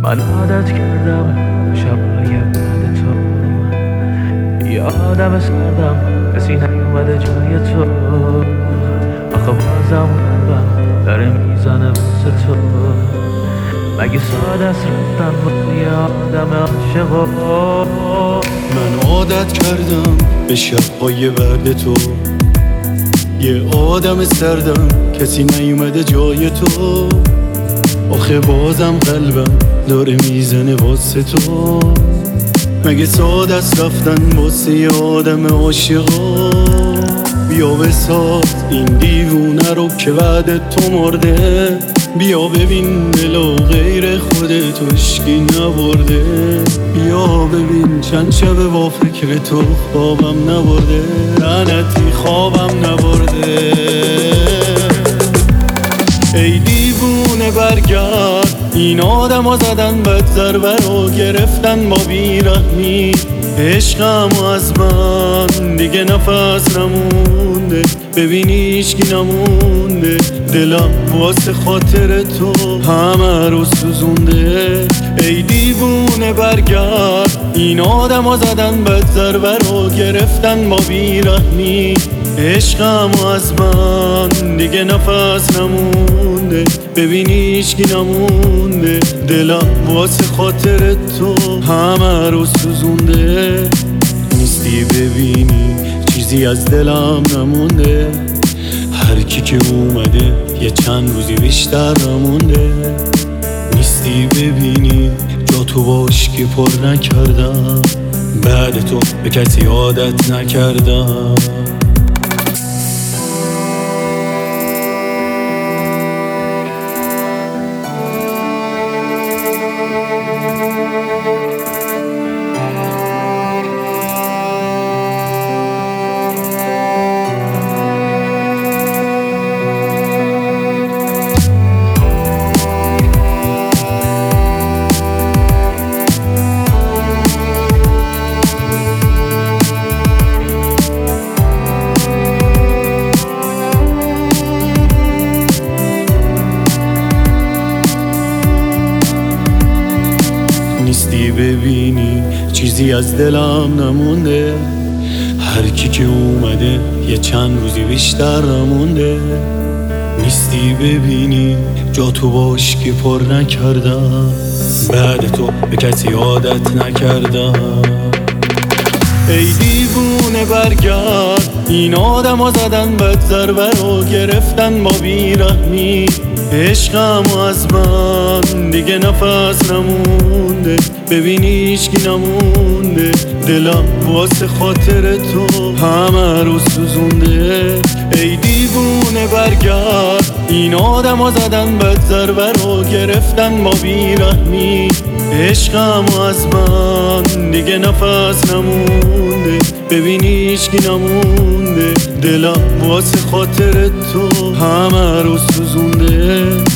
من عادت کردم شبهای بعد تو، یه آدم سردم کسی نیومده جای تو. آخه بازم قلبم داره میزنه واسه تو. مگه ساده است رفتن با یه آدم عاشق؟ من عادت کردم به شبهای بعد تو، یه آدم سردم کسی نیومده جای تو. آخه بازم قلبم داره میزنه واسه تو. مگه ساده است رفتن واسه یه آدم عاشقا؟ بیا بساز این دیوونه رو که بعد تو مرده. بیا ببین دلو غیر خودت هیچکی نبرده. بیا ببین چند شب با فکر تو خوابم نبرده. لعنتی خوابم نبرده. ای دیوونه برگرد، این آدم ها زدن بد ضربه رو گرفتن با بیرحمی. عشقم از من دیگه نفس نمونده. ببینی هیچکی نمونده. دلم واسه خاطر تو همه رو سوزونده. ای دیوونه برگرد، این آدم ها زدن بد ضربه رو گرفتن با بیرحمی. عشقم از من دیگه نفس نمونده. ببینی هیچکی نمونده. دلم واسه خاطر تو همه رو سوزونده. نیستی ببینی چیزی از دلم نمونده. هر کی که اومده یه چند روزی بیشتر نمونده. نیستی ببینی جا تو باش که پر نکردم. بعد تو به کسی عادت نکردم. نیستی ببینی چیزی از دلم نمونده. هر کی که اومده یه چند روزی بیشتر نمونده. نیستی ببینی جا تو باش که پر نکردم. بعد تو به کسی عادت نکردم. ای دیوونه برگرد، این آدم ها زدن بد ضربه رو گرفتن با بیرحمی. عشقم از من دیگه نفس نمونده. ببینی هیچکی نمونده. دلم واسه خاطر تو همه رو سوزونده. ای دیوونه برگرد، این آدم ها زدن بد ضربه رو گرفتن با بیرحمی. عشقم از من دیگه نفس نمونده. ببینی هیچکی نمونده. دلم واسه خاطر تو همه رو سوزونده.